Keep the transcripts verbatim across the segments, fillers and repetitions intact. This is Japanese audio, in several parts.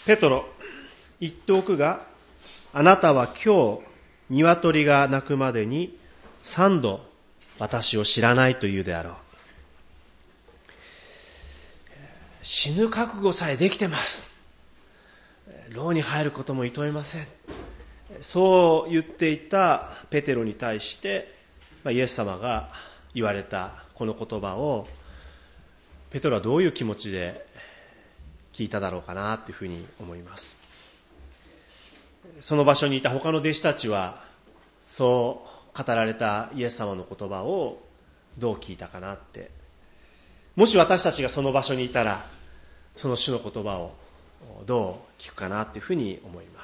ペトロ、言っておくが、あなたは今日、鶏が鳴くまでに三度私を知らないというであろう。死ぬ覚悟さえできてます。牢に入ることも厭えません。そう言っていたペテロに対してイエス様が言われたこの言葉をペテロはどういう気持ちで聞いただろうかなというふうに思います。その場所にいた他の弟子たちはそう語られたイエス様の言葉をどう聞いたかなって、もし私たちがその場所にいたらその主の言葉をどう聞くかなというふうに思います。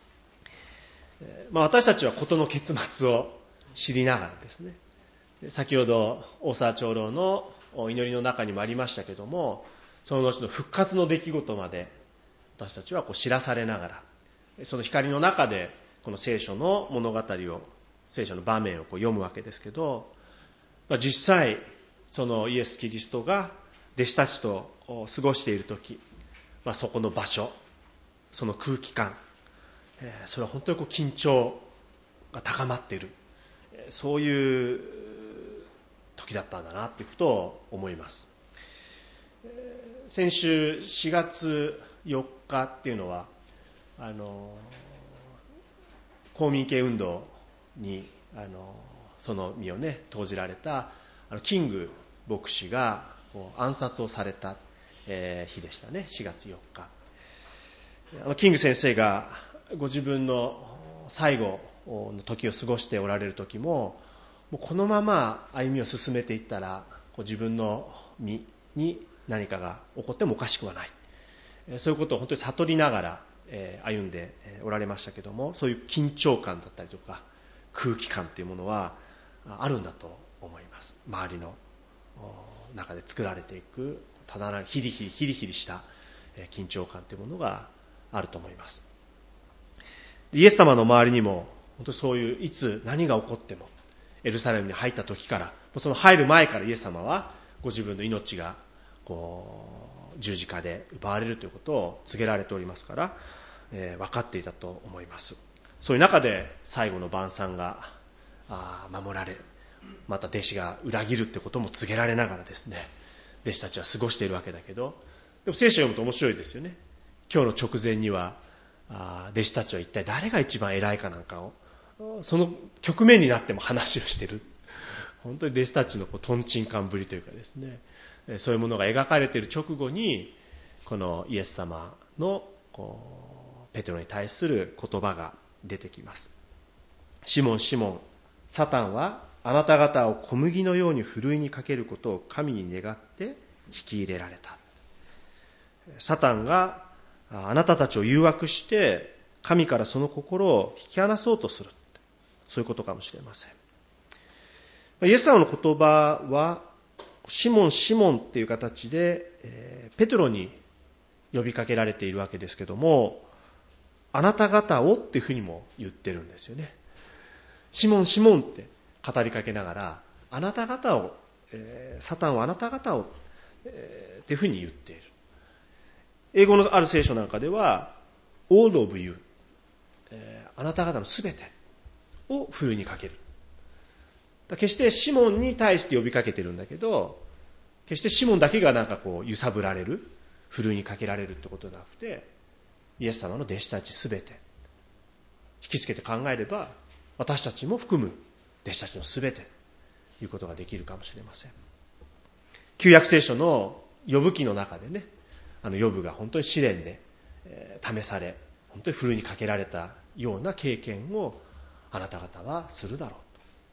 まあ、私たちは事の結末を知りながらですね、先ほど大沢長老の祈りの中にもありましたけども、その後の復活の出来事まで私たちはこう知らされながら、その光の中でこの聖書の物語を、聖書の場面をこう読むわけですけど、まあ、実際そのイエス・キリストが弟子たちと過ごしている時、まあ、そこの場所、その空気感、それは本当にこう緊張が高まっている、そういう時だったんだなということを思います。先週しがつよっかっていうのはあの公民権運動にあのその身をね投じられたあのキング牧師がこう暗殺をされた、えー、日でしたね。しがつよっか、あのキング先生がご自分の最後の時を過ごしておられる時も、もうこのまま歩みを進めていったらこう自分の身に何かが起こってもおかしくはない、そういうことを本当に悟りながら歩んでおられましたけども、そういう緊張感だったりとか空気感というものはあるんだと思います。周りの中で作られていくただなヒリヒリヒリヒリした緊張感というものがあると思います。イエス様の周りにも本当にそういう、いつ何が起こってもエルサレムに入った時から、その入る前からイエス様はご自分の命がこう十字架で奪われるということを告げられておりますから、えー、分かっていたと思います。そういう中で最後の晩餐があ守られ、また弟子が裏切るということも告げられながらですね、弟子たちは過ごしているわけだけど、でも聖書を読むと面白いですよね。今日の直前にはあ弟子たちは一体誰が一番偉いかなんかをその局面になっても話をしている。本当に弟子たちのこうトンチンカンぶりというかですね、そういうものが描かれている直後にこのイエス様のこうペテロに対する言葉が出てきます。シモンシモン、サタンはあなた方を小麦のようにふるいにかけることを神に願って引き入れられた。サタンがあなたたちを誘惑して神からその心を引き離そうとする、そういうことかもしれません。イエス様の言葉はシモンシモンっていう形で、えー、ペテロに呼びかけられているわけですけども、あなた方をっていうふうにも言ってるんですよね。シモンシモンって語りかけながら、あなた方を、えー、サタンはあなた方を、えー、っていうふうに言っている。英語のある聖書なんかでは all of you、えー、あなた方のすべてをふるいにかける。決してシモンに対して呼びかけてるんだけど、決してシモンだけがなんかこう揺さぶられる、ふるいにかけられるってことじゃなくて、イエス様の弟子たちすべて引きつけて考えれば、私たちも含む弟子たちのすべてということができるかもしれません。旧約聖書のヨブ記の中でね、あのヨブが本当に試練で、えー、試され、本当にふるいにかけられたような経験をあなた方はするだろうと。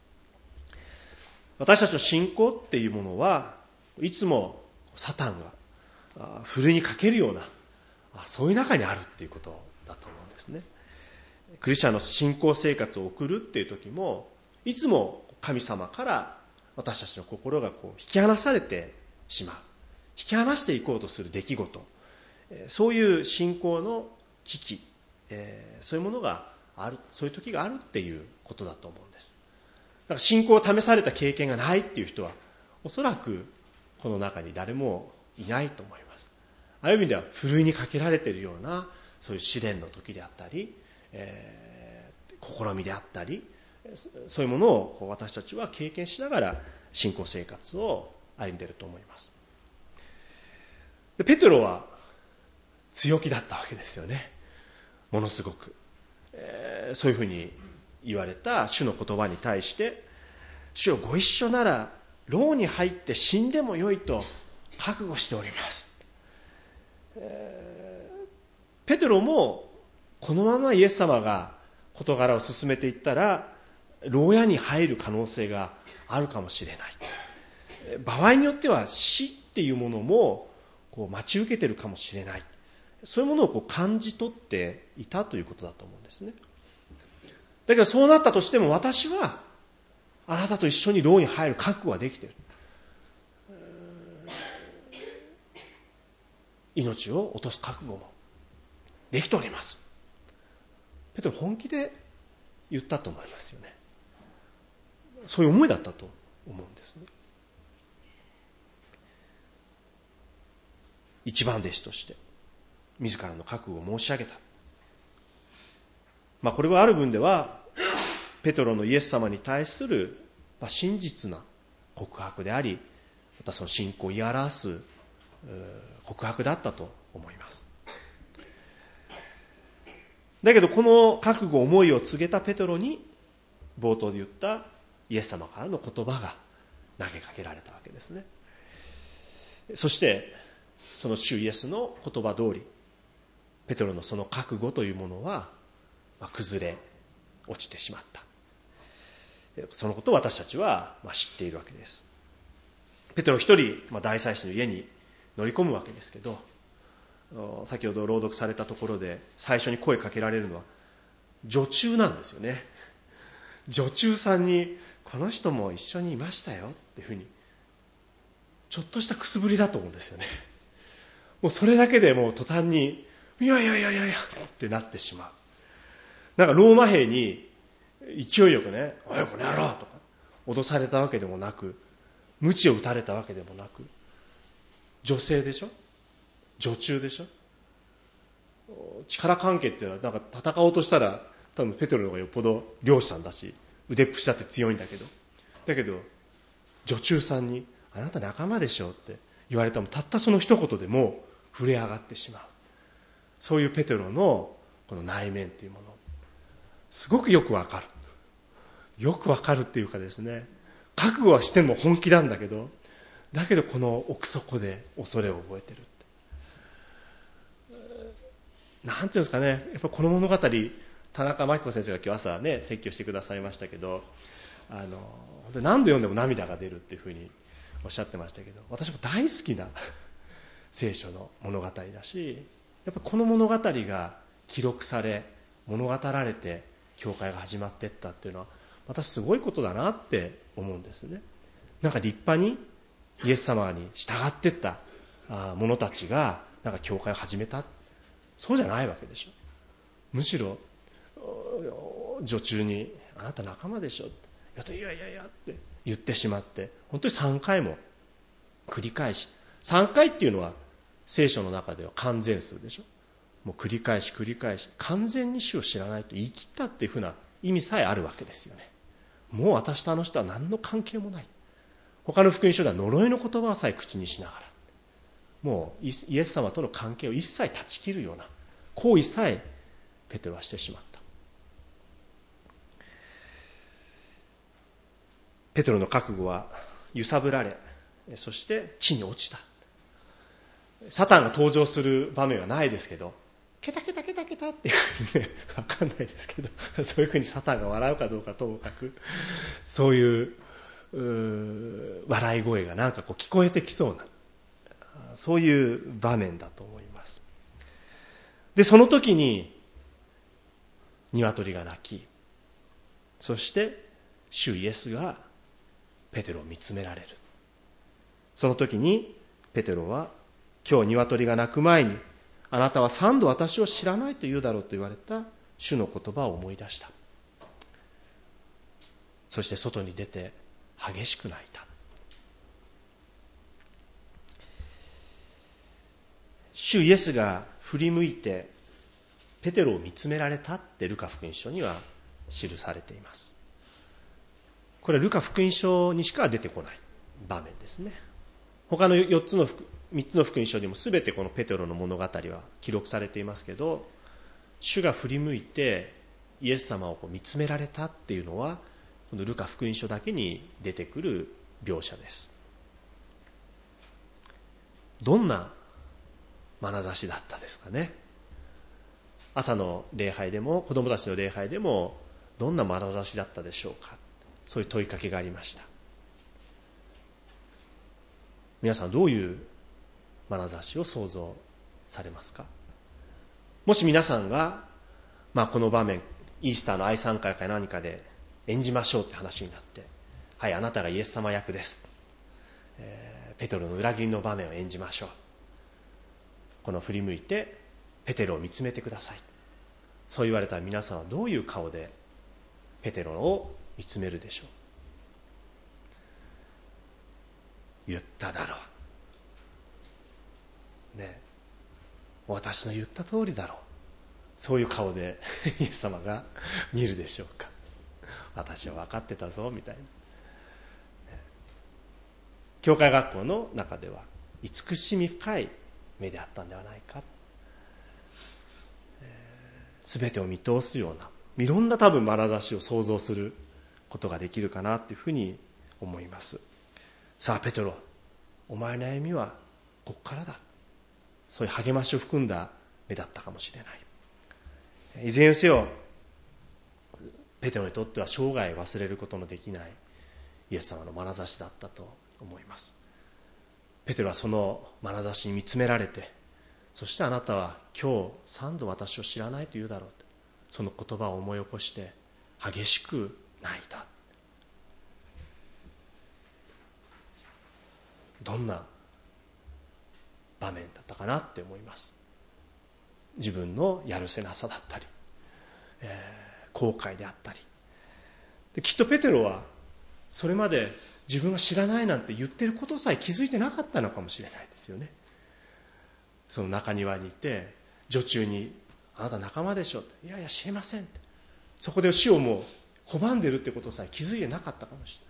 私たちの信仰っていうものはいつもサタンがふるいにかけるような、そういう中にあるっていうことだと思うんですね。クリスチャンの信仰生活を送るっていう時も、いつも神様から私たちの心がこう引き離されてしまう、引き離していこうとする出来事、そういう信仰の危機、えー、そういうものがある、そういう時があるっていうことだと思うんです。だから信仰を試された経験がないっていう人はおそらくこの中に誰もいないと思います。 ある意味ではふるいにかけられているようなそういう試練の時であったり、えー、試みであったり、そういうものをこう私たちは経験しながら信仰生活を歩んでいると思います。でペテロは強気だったわけですよね。ものすごく、えー、そういうふうに言われた主の言葉に対して、主よご一緒なら牢に入って死んでもよいと覚悟しております、えー、ペテロもこのままイエス様が事柄を進めていったら牢屋に入る可能性があるかもしれない、場合によっては死っていうものもこう待ち受けているかもしれない、そういうものをこう感じ取っていたということだと思うんですね。だけどそうなったとしても、私はあなたと一緒に牢に入る覚悟ができている、命を落とす覚悟もできております。ペテロ本気で言ったと思いますよね。そういう思いだったと思うんですね。一番弟子として自らの覚悟を申し上げた。まあ、これはある分ではペテロのイエス様に対する真実な告白であり、またその信仰を言い表す告白だったと思います。だけどこの覚悟、思いを告げたペテロに冒頭で言ったイエス様からの言葉が投げかけられたわけですね。そしてその主イエスの言葉通り、ペテロのその覚悟というものは崩れ落ちてしまった。そのことを私たちは知っているわけです。ペテロ一人大祭司の家に乗り込むわけですけど、先ほど朗読されたところで最初に声かけられるのは女中なんですよね。女中さんにこの人も一緒にいましたよっていうふうに、ちょっとしたくすぶりだと思うんですよね。もうそれだけでもう途端にいやいやいやいやいやってなってしまう。なんかローマ兵に勢いよくね、おいこの野郎とか脅されたわけでもなく、鞭を打たれたわけでもなく、女性でしょ、女中でしょ。力関係っていうのはなんか戦おうとしたら多分ペテロの方がよっぽど漁師さんだし腕っぷしだって強いんだけど、だけど女中さんにあなた仲間でしょって言われたもたったその一言でもう震え上がってしまう。そういうペテロのこの内面というもの、すごくよくわかる。よくわかるっていうかですね、覚悟はしても本気なんだけど、だけどこの奥底で恐れを覚えてるって。なんていうんですかね、やっぱこの物語、田中真紀子先生が今日朝ね説教してくださいましたけど、あの本当に何度読んでも涙が出るっていうふうにおっしゃってましたけど、私も大好きな聖書の物語だし、やっぱこの物語が記録され物語られて教会が始まっていったっていうのはまたすごいことだなって思うんですね。なんか立派にイエス様に従っていった者たちがなんか教会を始めた、そうじゃないわけでしょ。むしろ女中にあなた仲間でしょって、いやいやいやって言ってしまって、本当にさんかいも繰り返し、さんかいっていうのは聖書の中では完全数でしょ。もう繰り返し繰り返し完全に主を知らないと言い切ったっていうふうな意味さえあるわけですよね。もう私とあの人は何の関係もない。他の福音書では呪いの言葉さえ口にしながら、もうイエス様との関係を一切断ち切るような行為さえペテロはしてしまった。ペテロの覚悟は揺さぶられ、そして地に落ちた。サタンが登場する場面はないですけど、ケタケタケタケタっていうふうにね、分かんないですけど、そういうふうにサタンが笑うかどうかともかく、そういう、う笑い声がなんかこう聞こえてきそうな、そういう場面だと思います。でその時に鶏が鳴き、そして主イエスがペテロを見つめられる。その時にペテロは、今日鶏が鳴く前にあなたは三度私を知らないと言うだろうと言われた主の言葉を思い出した。そして外に出て激しく泣いた。 主イエスが振り向いてペテロを見つめられたってルカ福音書には記されています。これはルカ福音書にしか出てこない場面ですね。他のよっつのみっつの福音書にも全てこのペテロの物語は記録されていますけど、主が振り向いてイエス様をこう見つめられたっていうのはこのルカ福音書だけに出てくる描写です。どんな眼差しだったですかね。朝の礼拝でも子どもたちの礼拝でもどんな眼差しだったでしょうか。そういう問いかけがありました。皆さんどういう眼差しを想像されますか。もし皆さんが、まあ、この場面イースターの愛賛会か何かで演じましょうって話になって、はい、あなたがイエス様役です、えー、ペテロの裏切りの場面を演じましょう、この振り向いてペテロを見つめてください、そう言われたら皆さんはどういう顔でペテロを見つめるでしょう。言っただろうね、私の言った通りだろう、そういう顔でイエス様が見るでしょうか。私は分かってたぞみたいな。教会学校の中では慈しみ深い目であったんではないか、すべてを見通すようないろんな多分眼差しを想像することができるかなというふうに思います。さあペテロ、お前の歩みはここからだ、そういう励ましを含んだ目だったかもしれない。いずれにせよペテロにとっては生涯忘れることのできないイエス様の眼差しだったと思います。ペテロはその眼差しに見つめられて、そしてあなたは今日三度私を知らないと言うだろうと、その言葉を思い起こして激しく泣いた。どんな場面だったかなって思います。自分のやるせなさだったり、えー、後悔であったりで、きっとペテロはそれまで自分が知らないなんて言ってることさえ気づいてなかったのかもしれないですよね。その中庭にいて女中にあなた仲間でしょって、いやいや知りませんって、そこで死をもう拒んでるってことさえ気づいてなかったかもしれない。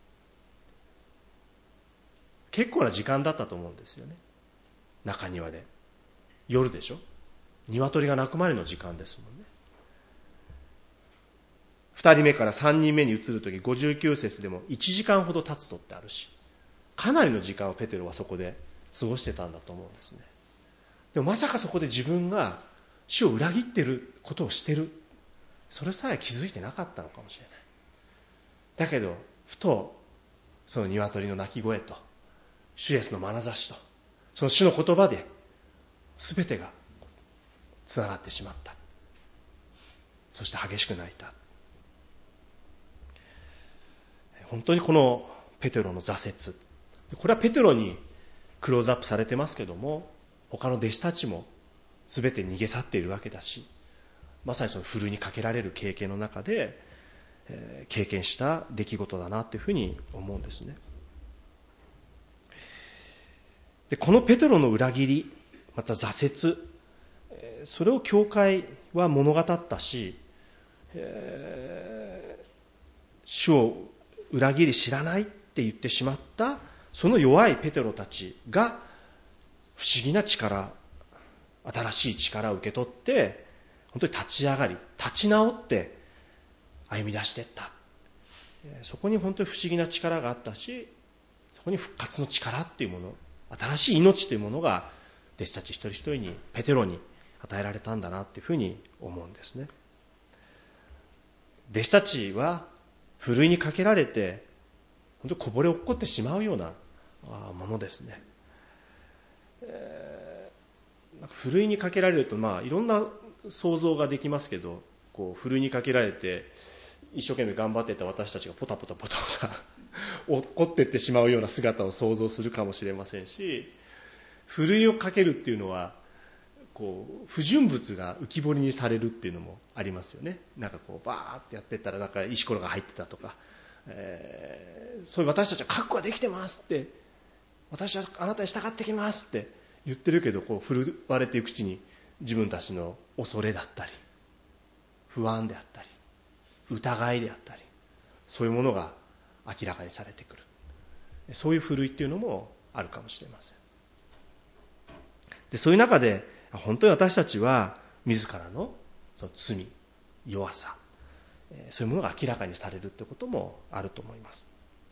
結構な時間だったと思うんですよね。中庭で夜でしょ、鶏が鳴くまでの時間ですもんね。ふたりめからさんにんめに移るときごじゅうきゅう節でもいちじかんほど経つとってあるし、かなりの時間をペテロはそこで過ごしてたんだと思うんですね。でもまさかそこで自分が主を裏切ってることをしてる、それさえ気づいてなかったのかもしれない。だけどふとその鶏の鳴き声と主イエスの眼差しとその主の言葉で全てがつながってしまった。そして激しく泣いた。本当にこのペテロの挫折、これはペテロにクローズアップされてますけども、他の弟子たちも全て逃げ去っているわけだし、まさにそのふるいにかけられる経験の中で、えー、経験した出来事だなというふうに思うんですね。でこのペテロの裏切り、また挫折、えー、それを教会は物語ったし、えー、主を裏切り知らないって言ってしまったその弱いペテロたちが不思議な力、新しい力を受け取って本当に立ち上がり立ち直って歩み出していった。そこに本当に不思議な力があったし、そこに復活の力っていうもの、新しい命というものが弟子たち一人一人に、ペテロに与えられたんだなというふうに思うんですね。弟子たちはふるいにかけられて本当にこぼれ落っこってしまうようなものですね。えー、ふるいにかけられると、まあいろんな想像ができますけど、こうふるいにかけられて一生懸命頑張っていた私たちがポタポタポタポタ落っこっていってしまうような姿を想像するかもしれませんし、ふるいをかけるっていうのはこう不純物が浮き彫りにされるっていうのもありますよね。なんかこうバーってやってったらなんか石ころが入ってたとか、えー、そういう私たちは覚悟はできてますって、私はあなたに従ってきますって言ってるけどこう振われていくうちに自分たちの恐れだったり不安であったり疑いであったりそういうものが明らかにされてくる、そういうふるいっていうのもあるかもしれません。でそういう中で本当に私たちは自らのその罪、弱さ、そういうものが明らかにされるということもあると思います。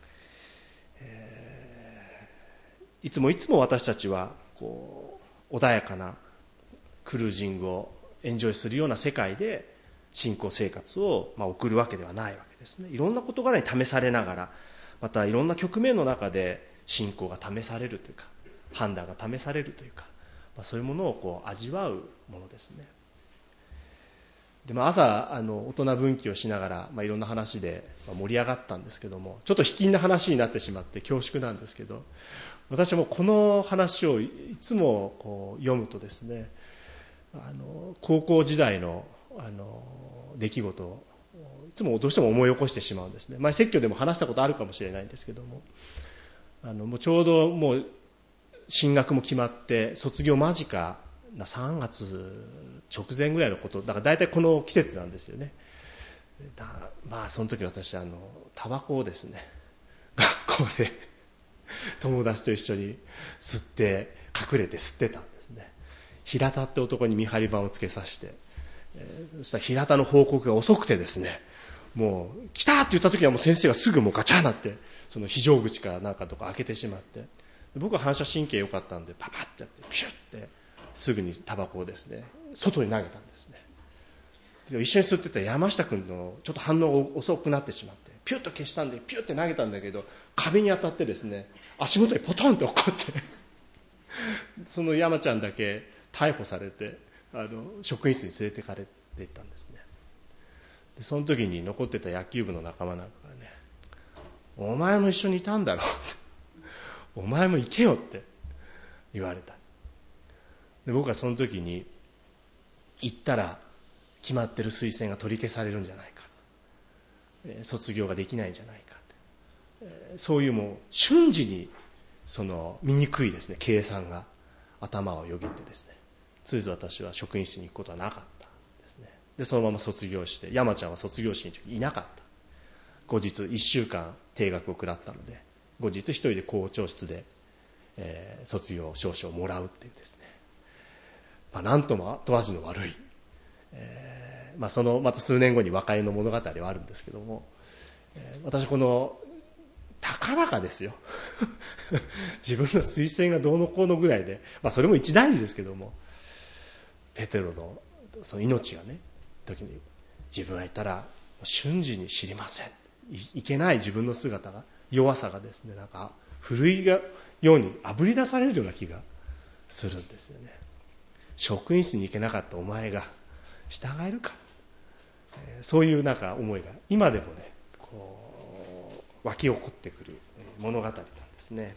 えー、いつもいつも私たちはこう穏やかなクルージングをエンジョイするような世界で信仰生活をまあ送るわけではないわけですね。いろんな事柄に試されながら、またいろんな局面の中で信仰が試されるというか判断が試されるというか、まあ、そういうものをこう味わうものですね。で、まあ、朝あの大人分岐をしながら、まあ、いろんな話で盛り上がったんですけども、ちょっと卑近な話になってしまって恐縮なんですけど、私もこの話をいつもこう読むとですね、あの高校時代のあの出来事をいつもどうしても思い起こしてしまうんですね。前説教でも話したことあるかもしれないんですけども、あのもうちょうどもう進学も決まって卒業間近なさんがつ直前ぐらいのことだから、大体この季節なんですよね。だまあその時私あのタバコをですね学校で友達と一緒に吸って隠れて吸ってたんですね。平田って男に見張り板をつけさせて、えー、そしたら平田の報告が遅くてですね、もう来たって言った時はもう先生がすぐもうガチャンなってその非常口かなんかとか開けてしまって、僕は反射神経良かったんでパパッてやってピシュッてすぐにタバコをですね外に投げたんですね。で一緒に吸ってた山下君のちょっと反応が遅くなってしまってピュッと消したんでピュッて投げたんだけど壁に当たってですね足元にポトンって落っこってその山ちゃんだけ逮捕されてあの職員室に連れてかれていったんですね。でその時に残ってた野球部の仲間なんかがね、お前も一緒にいたんだろうお前も行けよって言われた。で僕はその時に行ったら決まってる推薦が取り消されるんじゃないか、えー、卒業ができないんじゃないかって、えー、そういうもう瞬時にその醜いですね計算が頭をよぎってですね、ついぞ私は職員室に行くことはなかったですね。でそのまま卒業して、山ちゃんは卒業式の時いなかった。後日いっしゅうかん停学を食らったので後日一人で校長室で、えー、卒業証書をもらうっていうですね、まあ、なんとも後味の悪い、えーまあ、そのまた数年後に和解の物語はあるんですけども、えー、私このたかだかですよ自分の推薦がどうのこうのぐらいで、まあ、それも一大事ですけども、ペテロのその命がね時に自分がいたら瞬時に知りません、 い, いけない自分の姿が弱さがですねなんかふるいがようにあぶり出されるような気がするんですよね。職員室に行けなかったお前が従えるか、えー、そういうなんか思いが今でもねこう湧き起こってくる物語なんですね。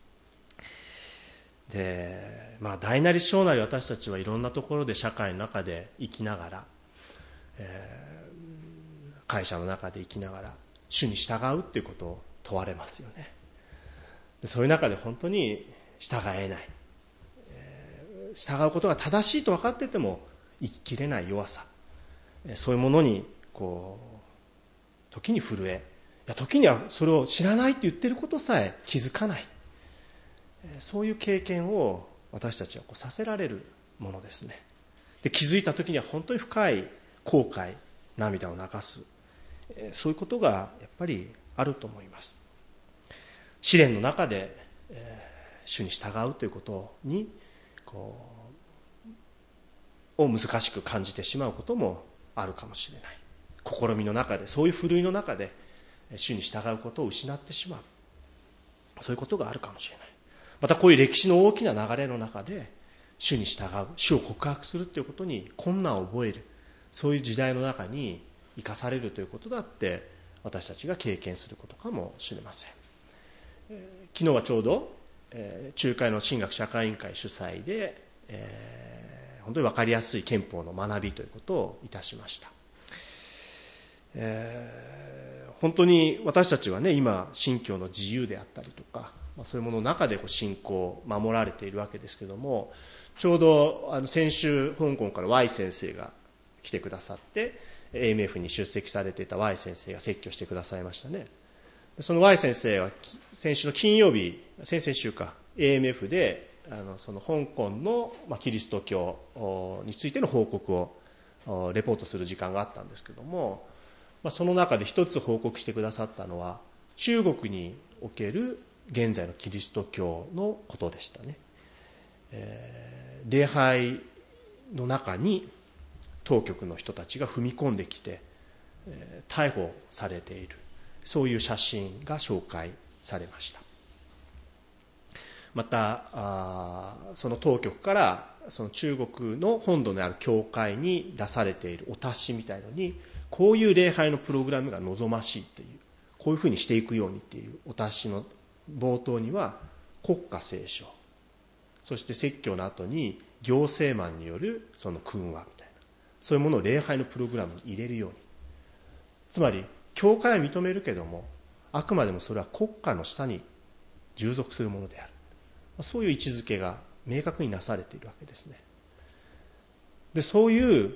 で、まあ、大なり小なり私たちはいろんなところで社会の中で生きながら、えー、会社の中で生きながら主に従うっていうことを問われますよね。でそういう中で本当に従えない、えー、従うことが正しいと分かってても生ききれない弱さ、そういうものにこう時に震え、いや時にはそれを知らないって言ってることさえ気づかない、そういう経験を私たちはこうさせられるものですね。で気づいた時には本当に深い後悔、涙を流す、そういうことがやっぱりあると思います。試練の中で、えー、主に従うということにこうを難しく感じてしまうこともあるかもしれない。試みの中で、そういうふるいの中で主に従うことを失ってしまう、そういうことがあるかもしれない。またこういう歴史の大きな流れの中で主に従う、主を告白するということに困難を覚える、そういう時代の中に生かされるということだって私たちが経験することかもしれません。えー、昨日はちょうど、えー、中海の神学社会委員会主催で、えー、本当に分かりやすい憲法の学びということをいたしました。えー、本当に私たちはね今信教の自由であったりとかまあ、そういうものの中でこう信仰を守られているわけですけども、ちょうどあの先週香港から Y 先生が来てくださって エーエムエフ に出席されていた Y 先生が説教してくださいましたね。その Y 先生は先週の金曜日、先々週か エーエムエフ であのその香港の、まあ、キリスト教についての報告をレポートする時間があったんですけども、まあ、その中で一つ報告してくださったのは中国における現在のキリスト教のことでしたね。えー、礼拝の中に当局の人たちが踏み込んできて、えー、逮捕されている、そういう写真が紹介されました。またあその当局からその中国の本土にある教会に出されているお達しみたいのに、こういう礼拝のプログラムが望ましいという、こういうふうにしていくようにっていうお達しの冒頭には国歌斉唱、そして説教の後に行政マンによるその訓話みたいな、そういうものを礼拝のプログラムに入れるように。つまり教会は認めるけども、あくまでもそれは国家の下に従属するものである、そういう位置づけが明確になされているわけですね。で、そういう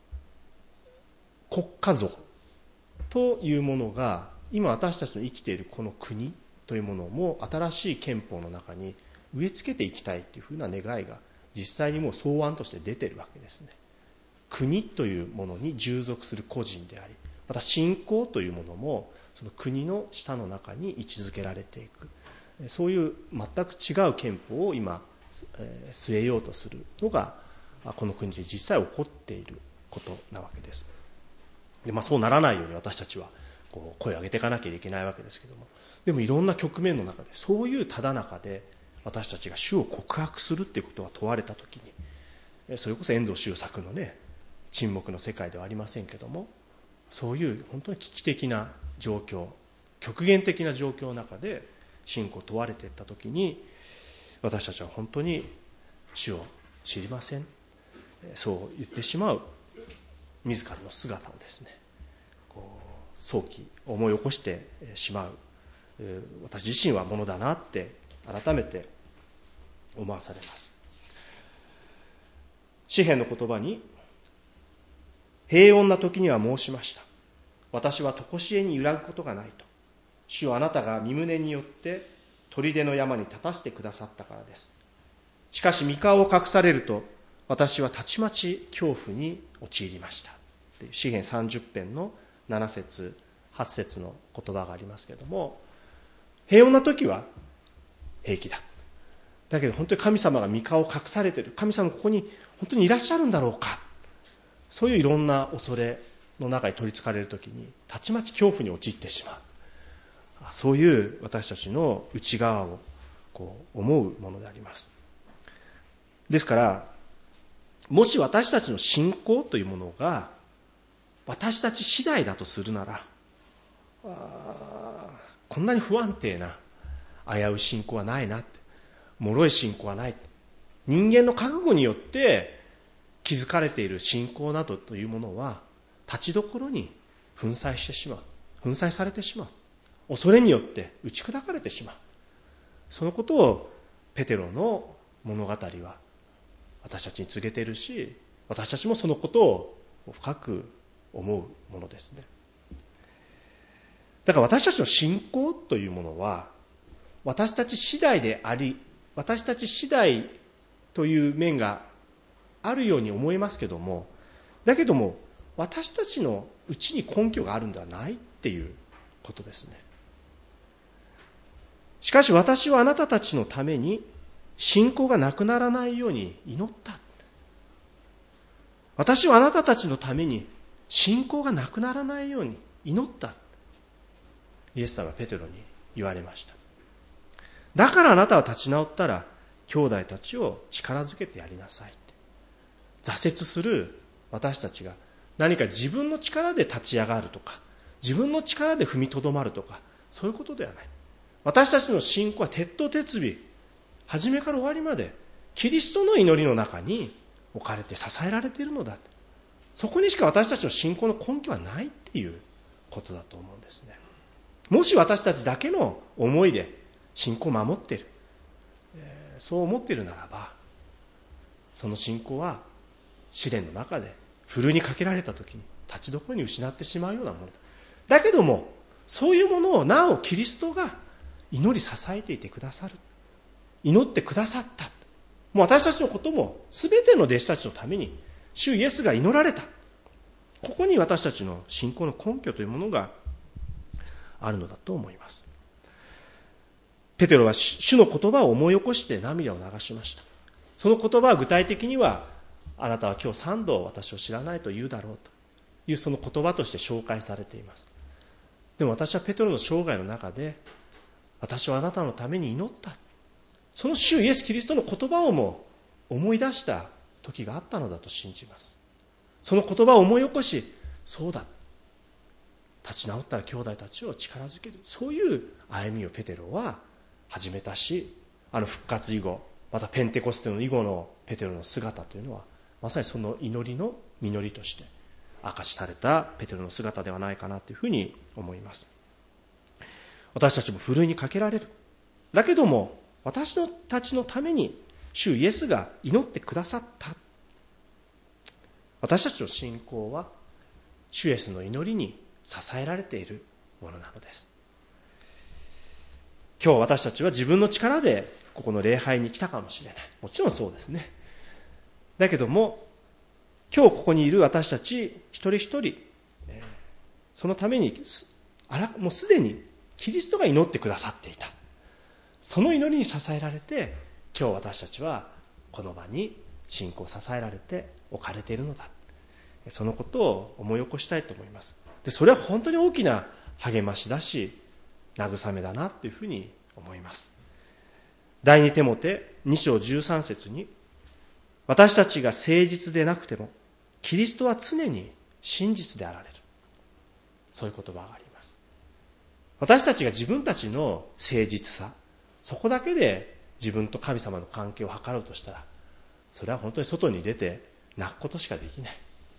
国家像というものが今私たちの生きているこの国というものも新しい憲法の中に植え付けていきたいというふうな願いが実際にもう草案として出ているわけですね。国というものに従属する個人であり、また信仰というものもその国の下の中に位置づけられていく、そういう全く違う憲法を今据えようとするのがこの国で実際起こっていることなわけです。で、まあ、そうならないように私たちはこう声を上げていかなきゃいけないわけですけども、でもいろんな局面の中でそういうただ中で私たちが主を告白するっていうことが問われたときに、それこそ遠藤周作のね、沈黙の世界ではありませんけども、そういう本当に危機的な状況、極限的な状況の中で信仰を問われていったときに、私たちは本当に主を知りません、そう言ってしまう自らの姿をですね、こう早期思い起こしてしまう私自身はものだなって改めて思わされます。詩篇の言葉に、平穏な時には申しました、私は常しえに揺らぐことがないと。主はあなたが御胸によって砦の山に立たせてくださったからです。しかし御顔を隠されると私はたちまち恐怖に陥りましたっていう詩篇さんじゅっ編のなな節はち節の言葉がありますけれども、平穏な時は平気だ、だけど本当に神様が御顔を隠されている、神様ここに本当にいらっしゃるんだろうか、そういういろんな恐れの中に取りつかれる時にたちまち恐怖に陥ってしまう、そういう私たちの内側をこう思うものであります。ですからもし私たちの信仰というものが私たち次第だとするなら、あこんなに不安定な危うい信仰はないなって、脆い信仰はない、人間の覚悟によって築かれている信仰などというものは立ちどころに粉砕してしまう、粉砕されてしまう、恐れによって打ち砕かれてしまう、そのことをペテロの物語は私たちに告げているし、私たちもそのことを深く思うものですね。だから私たちの信仰というものは私たち次第であり、私たち次第という面があるように思いますけども、だけども私たちのうちに根拠があるんではないっていうことですね。しかし私はあなたたちのために信仰がなくならないように祈った。私はあなたたちのために信仰がなくならないように祈った。イエス様はペテロに言われました。だからあなたは立ち直ったら兄弟たちを力づけてやりなさい。挫折する私たちが何か自分の力で立ち上がるとか、自分の力で踏みとどまるとか、そういうことではない。私たちの信仰は徹頭徹尾、初めから終わりまでキリストの祈りの中に置かれて支えられているのだ。そこにしか私たちの信仰の根拠はないっていうことだと思うんですね。もし私たちだけの思いで信仰を守っている、そう思っているならば、その信仰は試練の中でふるいにかけられた時に立ちどころに失ってしまうようなものだ。だけどもそういうものをなおキリストが祈り支えていてくださる、祈ってくださった。もう私たちのことも全ての弟子たちのために主イエスが祈られた。ここに私たちの信仰の根拠というものがあるのだと思います。ペテロは主の言葉を思い起こして涙を流しました。その言葉は具体的には、あなたは今日三度私を知らないと言うだろうというその言葉として紹介されています。でも私はペテロの生涯の中で、私はあなたのために祈った、その主イエスキリストの言葉をも思い出した時があったのだと信じます。その言葉を思い起こし、そうだ、立ち直ったら兄弟たちを力づける、そういう歩みをペテロは始めたし、あの復活以後、またペンテコステの以後のペテロの姿というのは、まさにその祈りの実りとして明かしされたペテロの姿ではないかなというふうに思います。私たちもふるいにかけられる。だけども私たちのために主イエスが祈ってくださった。私たちの信仰は主イエスの祈りに支えられているものなのです。今日私たちは自分の力でここの礼拝に来たかもしれない。もちろんそうですね。だけども今日ここにいる私たち一人一人、そのためにあらもうすでにキリストが祈ってくださっていた。その祈りに支えられて今日私たちはこの場に信仰を支えられて置かれているのだ。そのことを思い起こしたいと思います。でそれは本当に大きな励ましだし慰めだなというふうに思います。第二テモテに章じゅうさん節に、私たちが誠実でなくてもキリストは常に真実であられる、そういう言葉があります。私たちが自分たちの誠実さ、そこだけで自分と神様の関係を図ろうとしたら、それは本当に外に出て泣くことしかできない。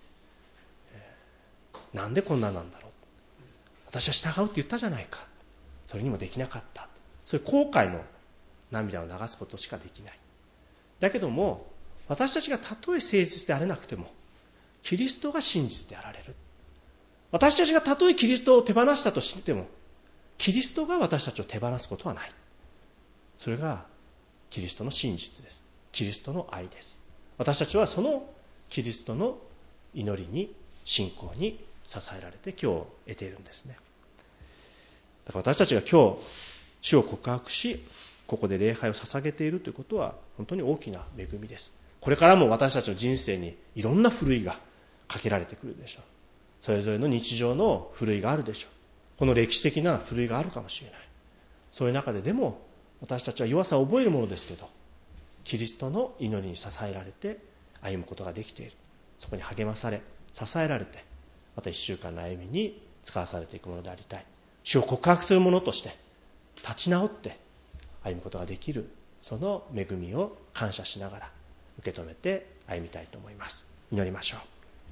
なんでこんななんだろう、私は従うって言ったじゃないか、それにもできなかった、そういう後悔の涙を流すことしかできない。だけども私たちがたとえ誠実であれなくてもキリストが真実であられる。私たちがたとえキリストを手放したとしてもキリストが私たちを手放すことはない。それがキリストの真実です。キリストの愛です。私たちはそのキリストの祈りに信仰に支えられて今日得ているんですね。だから私たちが今日主を告白しここで礼拝を捧げているということは本当に大きな恵みです。これからも私たちの人生にいろんなふるいがかけられてくるでしょう。それぞれの日常のふるいがあるでしょう。この歴史的なふるいがあるかもしれない。そういう中ででも私たちは弱さを覚えるものですけど、キリストの祈りに支えられて歩むことができている。そこに励まされ支えられて、また一週間の歩みに使わされていくものでありたい。主を告白するものとして立ち直って歩むことができる、その恵みを感謝しながら受け止めて歩みたいと思います。祈りましょう。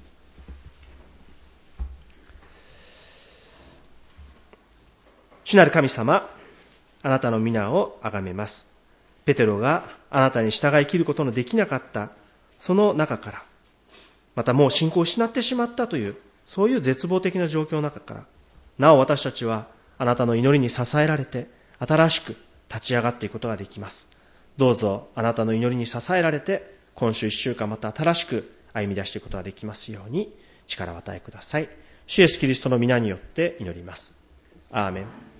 主なる神様、あなたの皆をあがめます。ペテロがあなたに従い切ることのできなかったその中から、またもう信仰を失ってしまったというそういう絶望的な状況の中から、なお私たちはあなたの祈りに支えられて新しく立ち上がっていくことができます。どうぞあなたの祈りに支えられて今週一週間また新しく歩み出していくことができますように力を与えください。主イエスキリストの皆によって祈ります。アーメン。